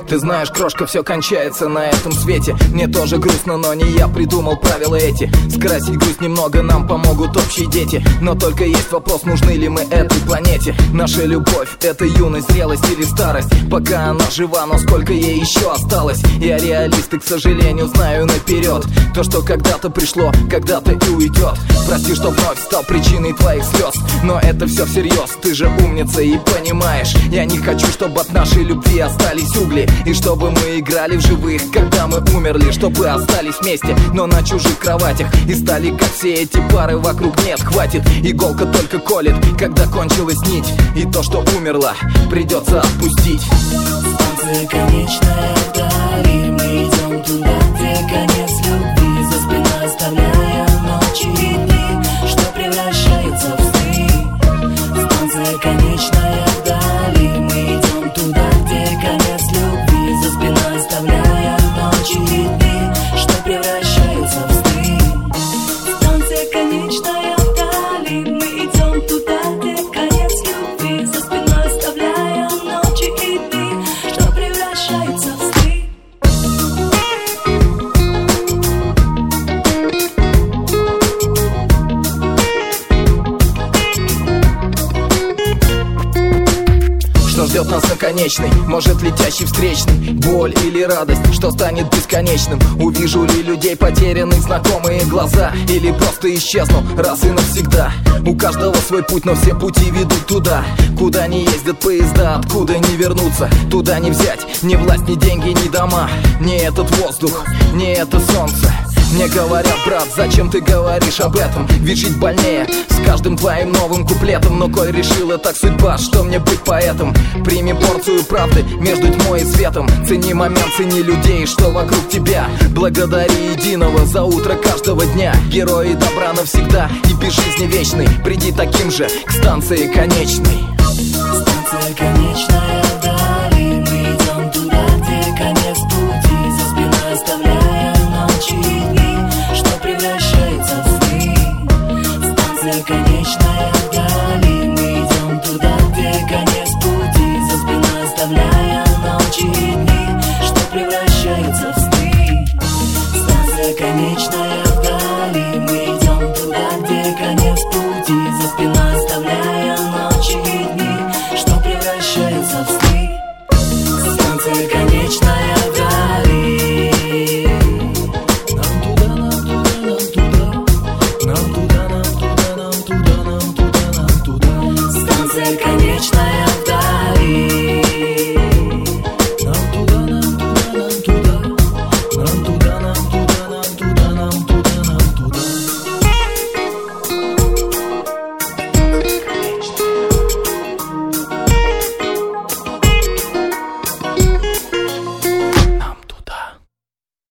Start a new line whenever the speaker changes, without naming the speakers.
Ты знаешь, крошка, все кончается на этом свете. Мне тоже грустно, но не я придумал правила эти. Скрасить грусть немного нам помогут общие дети. Но только есть вопрос, нужны ли мы этой планете. Наша любовь — это юность, зрелость или старость. Пока она жива, но сколько ей еще осталось. Я реалист и, к сожалению, знаю наперед. То, что когда-то пришло, когда-то и уйдет. Прости, что вновь стал причиной твоих слез, но это все всерьез, ты же умница и понимаешь. Я не хочу, чтобы от нашей любви остались угли, и чтобы мы играли в живых, когда мы умерли. Чтобы остались вместе, но на чужих кроватях, и стали как все эти пары вокруг. Нет, хватит, иголка только колет, когда кончилась нить. И то, что умерло, придется отпустить.
Станция конечная вдали, мы идем туда, где конец любви. За спиной оставляя ночи и дни, что превращаются в сны. Станция конечная вдали, мы идем туда, где конец любви. За спиной оставляя ночи и дни, что превращаются в сны. Станция конечная вдали, мы идем туда, где конец любви. За спиной оставляя ночи и дни, что превращаются в сны.
Что ждет нас на конечной? Может, летящий встречный? Боль или радость? Что станет бесконечным? Увижу ли людей потерянных знакомые глаза? Или просто исчезну раз и навсегда? У каждого свой путь, но все пути ведут туда, куда не ездят поезда, откуда не вернуться. Туда не взять ни власть, ни деньги, ни дома. Не этот воздух, не это солнце. Мне говорят: брат, зачем ты говоришь об этом? Ведь жить больнее с каждым твоим новым куплетом. Но коль решила так судьба, что мне быть поэтом, прими порцию правды между тьмой и светом. Цени момент, цени людей, что вокруг тебя. Благодари единого за утро каждого дня. Герои добра навсегда и без жизни вечной. Приди таким же к станции конечной.
Станция конечная вдали, мы идем туда, где конец пути. За спиной оставляя ночи и дни, что превращается в сны. Станция конечная